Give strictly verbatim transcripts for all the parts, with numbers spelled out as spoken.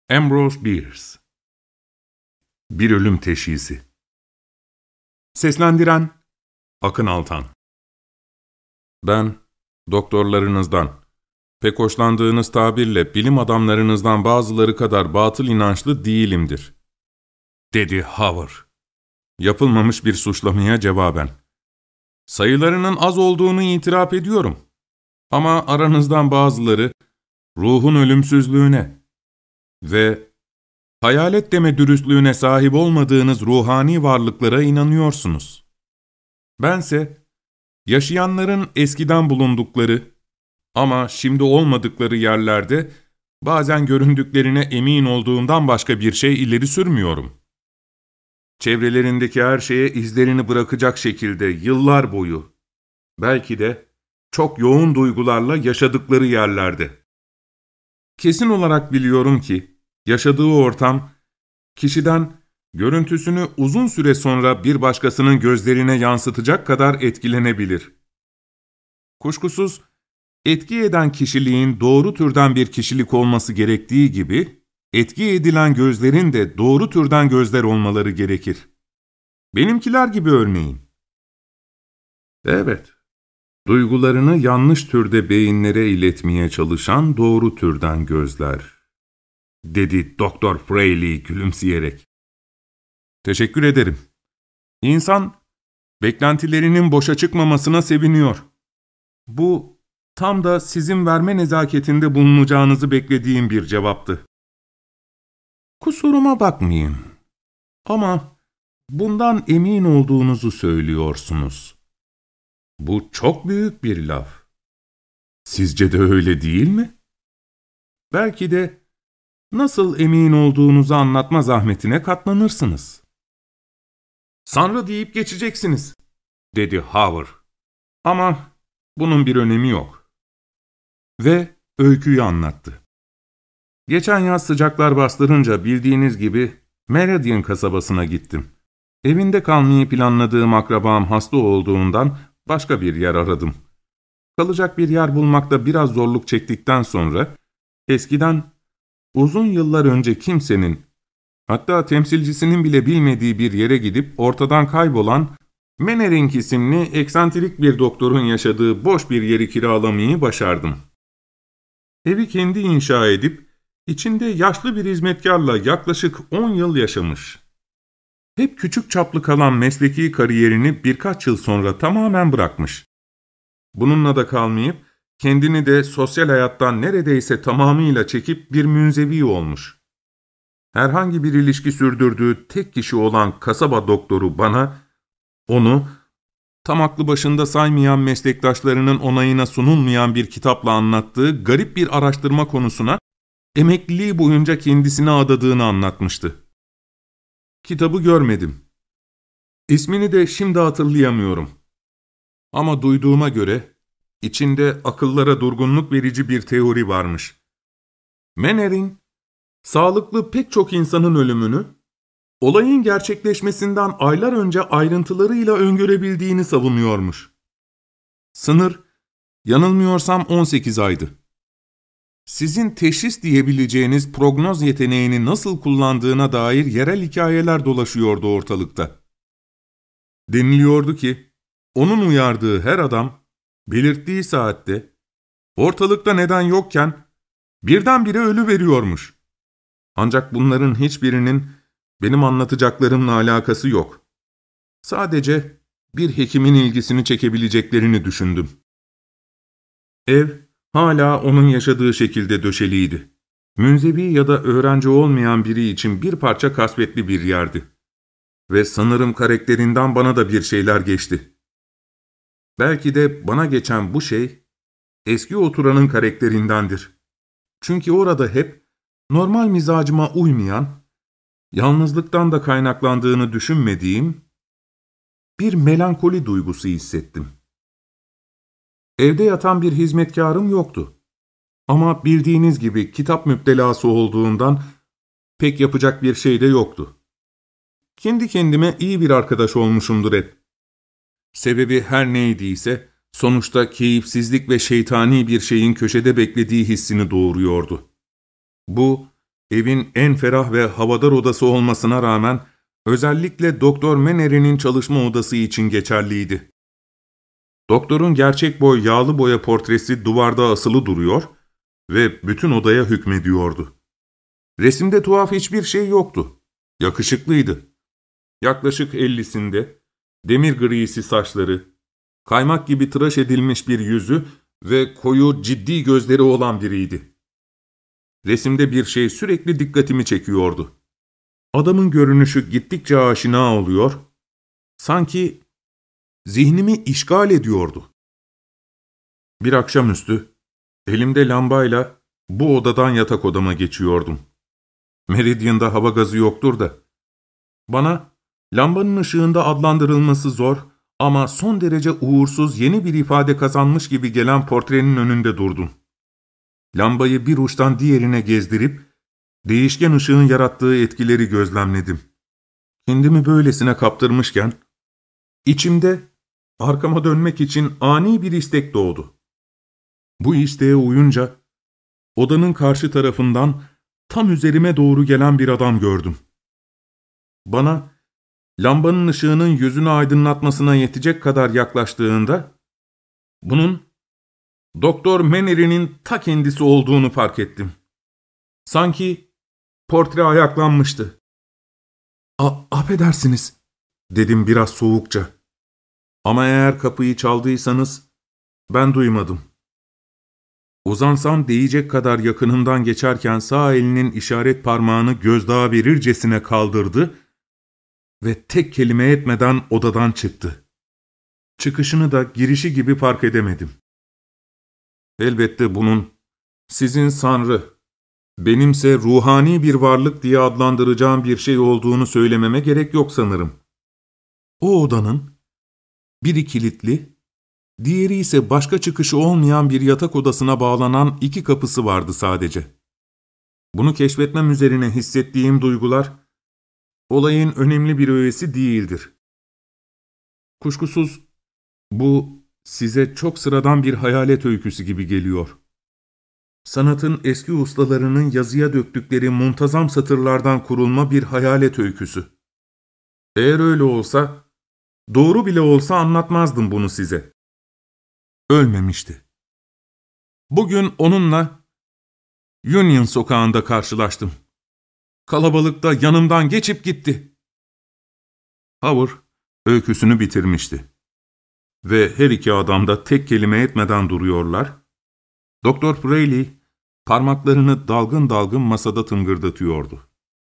Ambrose Bierce. Bir Ölüm Teşhisi. Seslendiren Akın Altan. Ben, doktorlarınızdan, pek hoşlandığınız tabirle bilim adamlarınızdan bazıları kadar batıl inançlı değilimdir, dedi Howard. Yapılmamış bir suçlamaya cevaben. Sayılarının az olduğunu itiraf ediyorum. Ama aranızdan bazıları ruhun ölümsüzlüğüne ve hayalet deme dürüstlüğüne sahip olmadığınız ruhani varlıklara inanıyorsunuz. Bense yaşayanların eskiden bulundukları ama şimdi olmadıkları yerlerde bazen göründüklerine emin olduğumdan başka bir şey ileri sürmüyorum. Çevrelerindeki her şeye izlerini bırakacak şekilde yıllar boyu, belki de çok yoğun duygularla yaşadıkları yerlerde. Kesin olarak biliyorum ki, yaşadığı ortam, kişiden görüntüsünü uzun süre sonra bir başkasının gözlerine yansıtacak kadar etkilenebilir. Kuşkusuz, etki eden kişiliğin doğru türden bir kişilik olması gerektiği gibi, etki edilen gözlerin de doğru türden gözler olmaları gerekir. Benimkiler gibi örneğin. Evet, duygularını yanlış türde beyinlere iletmeye çalışan doğru türden gözler, dedi Doktor Fraley gülümseyerek. Teşekkür ederim. İnsan, beklentilerinin boşa çıkmamasına seviniyor. Bu, tam da sizin verme nezaketinde bulunacağınızı beklediğim bir cevaptı. Kusuruma bakmayın. Ama bundan emin olduğunuzu söylüyorsunuz. Bu çok büyük bir laf. Sizce de öyle değil mi? Belki de nasıl emin olduğunuzu anlatma zahmetine katlanırsınız. Sanrı deyip geçeceksiniz, dedi Howard. Ama bunun bir önemi yok. Ve öyküyü anlattı. Geçen yaz sıcaklar bastırınca bildiğiniz gibi Meridian kasabasına gittim. Evinde kalmayı planladığım akrabam hasta olduğundan başka bir yer aradım. Kalacak bir yer bulmakta biraz zorluk çektikten sonra, eskiden uzun yıllar önce kimsenin, hatta temsilcisinin bile bilmediği bir yere gidip ortadan kaybolan Mannering isimli eksantrik bir doktorun yaşadığı boş bir yeri kiralamayı başardım. Evi kendi inşa edip, içinde yaşlı bir hizmetkarla yaklaşık on yıl yaşamış. Hep küçük çaplı kalan mesleki kariyerini birkaç yıl sonra tamamen bırakmış. Bununla da kalmayıp, kendini de sosyal hayattan neredeyse tamamıyla çekip bir münzevi olmuş. Herhangi bir ilişki sürdürdüğü tek kişi olan kasaba doktoru bana, onu, tam aklı başında saymayan meslektaşlarının onayına sunulmayan bir kitapla anlattığı garip bir araştırma konusuna, emekliliği boyunca kendisine adadığını anlatmıştı. Kitabı görmedim. İsmini de şimdi hatırlayamıyorum. Ama duyduğuma göre, içinde akıllara durgunluk verici bir teori varmış. Mannering, sağlıklı pek çok insanın ölümünü, olayın gerçekleşmesinden aylar önce ayrıntılarıyla öngörebildiğini savunuyormuş. Sınır, yanılmıyorsam on sekiz aydı. Sizin teşhis diyebileceğiniz prognoz yeteneğini nasıl kullandığına dair yerel hikayeler dolaşıyordu ortalıkta. Deniliyordu ki, onun uyardığı her adam, belirttiği saatte, ortalıkta neden yokken, birdenbire ölü veriyormuş. Ancak bunların hiçbirinin benim anlatacaklarımla alakası yok. Sadece bir hekimin ilgisini çekebileceklerini düşündüm. Ev, hala onun yaşadığı şekilde döşeliydi. Münzevi ya da öğrenci olmayan biri için bir parça kasvetli bir yerdi. Ve sanırım karakterinden bana da bir şeyler geçti. Belki de bana geçen bu şey, eski oturanın karakterindendir. Çünkü orada hep, normal mizacıma uymayan, yalnızlıktan da kaynaklandığını düşünmediğim, bir melankoli duygusu hissettim. Evde yatan bir hizmetkarım yoktu. Ama bildiğiniz gibi kitap müptelası olduğundan pek yapacak bir şey de yoktu. Kendi kendime iyi bir arkadaş olmuşumdur hep. Sebebi her neydiyse, sonuçta keyifsizlik ve şeytani bir şeyin köşede beklediği hissini doğuruyordu. Bu, Evin en ferah ve havadar odası olmasına rağmen özellikle Doktor Menery'nin çalışma odası için geçerliydi. Doktorun gerçek boy yağlı boya portresi duvarda asılı duruyor ve bütün odaya hükmediyordu. Resimde tuhaf hiçbir şey yoktu. Yakışıklıydı. Yaklaşık ellisinde, demir grisi saçları, kaymak gibi tıraş edilmiş bir yüzü ve koyu, ciddi gözleri olan biriydi. Resimde bir şey sürekli dikkatimi çekiyordu. Adamın görünüşü gittikçe aşina oluyor, sanki zihnimi işgal ediyordu. Bir akşamüstü, elimde lambayla bu odadan yatak odama geçiyordum. Meridian'da hava gazı yoktur da. Bana, lambanın ışığında adlandırılması zor ama son derece uğursuz yeni bir ifade kazanmış gibi gelen portrenin önünde durdum. Lambayı bir uçtan diğerine gezdirip, değişken ışığın yarattığı etkileri gözlemledim. Kendimi böylesine kaptırmışken, içimde arkama dönmek için ani bir istek doğdu. Bu isteğe uyunca, odanın karşı tarafından tam üzerime doğru gelen bir adam gördüm. Bana, lambanın ışığının yüzünü aydınlatmasına yetecek kadar yaklaştığında, bunun Doktor Menery'nin ta kendisi olduğunu fark ettim. Sanki portre ayaklanmıştı. A affedersiniz, dedim biraz soğukça. Ama eğer kapıyı çaldıysanız, ben duymadım. Uzansam değecek kadar yakınından geçerken sağ elinin işaret parmağını gözdağı verircesine kaldırdı ve tek kelime etmeden odadan çıktı. Çıkışını da girişi gibi fark edemedim. Elbette bunun sizin Sanrı, benimse ruhani bir varlık diye adlandıracağım bir şey olduğunu söylememe gerek yok sanırım. O odanın biri kilitli, diğeri ise başka çıkışı olmayan bir yatak odasına bağlanan iki kapısı vardı sadece. Bunu keşfetmem üzerine hissettiğim duygular, olayın önemli bir öğesi değildir. Kuşkusuz bu size çok sıradan bir hayalet öyküsü gibi geliyor. Sanatın eski ustalarının yazıya döktükleri muntazam satırlardan kurulma bir hayalet öyküsü. Eğer öyle olsa, doğru bile olsa anlatmazdım bunu size. Ölmemişti. Bugün onunla Union Sokağı'nda karşılaştım. Kalabalıkta yanımdan geçip gitti. Howard öyküsünü bitirmişti. Ve her iki adam da tek kelime etmeden duruyorlar. Doktor Fraley parmaklarını dalgın dalgın masada tıngırdatıyordu.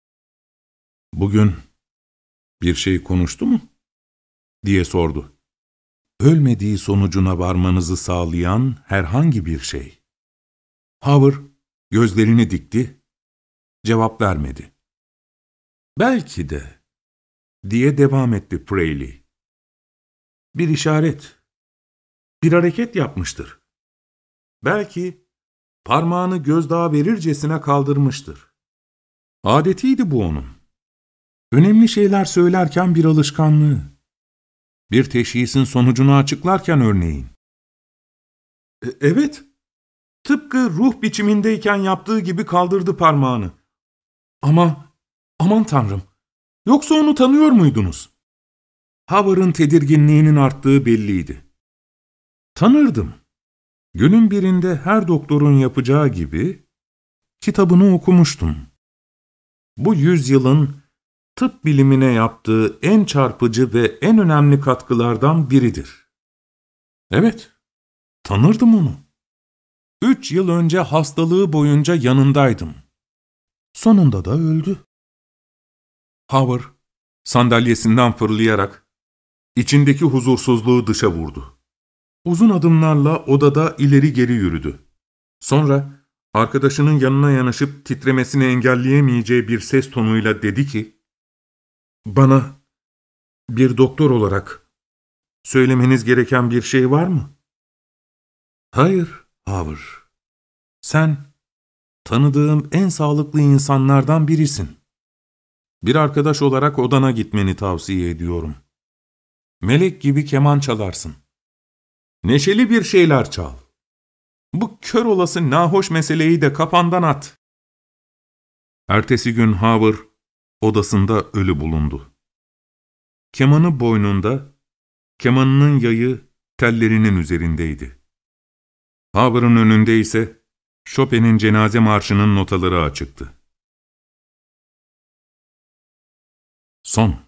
"Bugün bir şey konuştu mu?" diye sordu. "Ölmediği sonucuna varmanızı sağlayan herhangi bir şey." Howard gözlerini dikti, cevap vermedi. "Belki de," diye devam etti Fraley. "Bir işaret, bir hareket yapmıştır. Belki parmağını gözdağı verircesine kaldırmıştır. Adetiydi bu onun. Önemli şeyler söylerken bir alışkanlığı. Bir teşhisin sonucunu açıklarken örneğin. E, evet, tıpkı ruh biçimindeyken yaptığı gibi kaldırdı parmağını. Ama, aman Tanrım, yoksa onu tanıyor muydunuz?" Howard'ın tedirginliğinin arttığı belliydi. "Tanırdım. Günün birinde her doktorun yapacağı gibi kitabını okumuştum. Bu yüzyılın tıp bilimine yaptığı en çarpıcı ve en önemli katkılardan biridir." Evet, tanırdım onu. Üç yıl önce hastalığı boyunca yanındaydım. Sonunda da öldü. Howard sandalyesinden fırlayarak içindeki huzursuzluğu dışa vurdu. Uzun adımlarla odada ileri geri yürüdü. Sonra arkadaşının yanına yanaşıp titremesini engelleyemeyeceği bir ses tonuyla dedi ki, "Bana bir doktor olarak söylemeniz gereken bir şey var mı?" "Hayır, Howard. Sen tanıdığım en sağlıklı insanlardan birisin. Bir arkadaş olarak odana gitmeni tavsiye ediyorum. Melek gibi keman çalarsın. Neşeli bir şeyler çal. Bu kör olası nahoş meseleyi de kafandan at." Ertesi gün Haber odasında ölü bulundu. Kemanı boynunda, kemanının yayı tellerinin üzerindeydi. Haber'ın önünde ise Chopin'in cenaze marşının notaları açıktı. Son.